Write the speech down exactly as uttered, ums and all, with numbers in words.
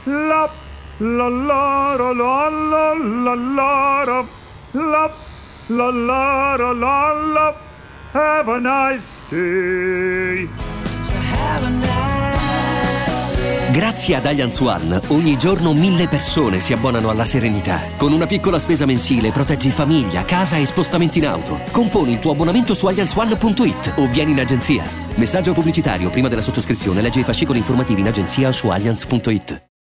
la la la la la la la la la la la la la. Have a nice day. Grazie ad Allianz One, ogni giorno mille persone si abbonano alla serenità. Con una piccola spesa mensile proteggi famiglia, casa e spostamenti in auto. Componi il tuo abbonamento su allianz one punto it o vieni in agenzia. Messaggio pubblicitario prima della sottoscrizione. Leggi i fascicoli informativi in agenzia o su allianz punto it.